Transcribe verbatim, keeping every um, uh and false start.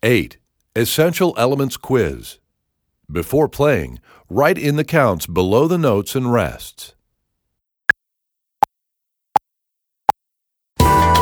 eight. Essential Elements Quiz. Before playing, write in the counts below the notes and rests.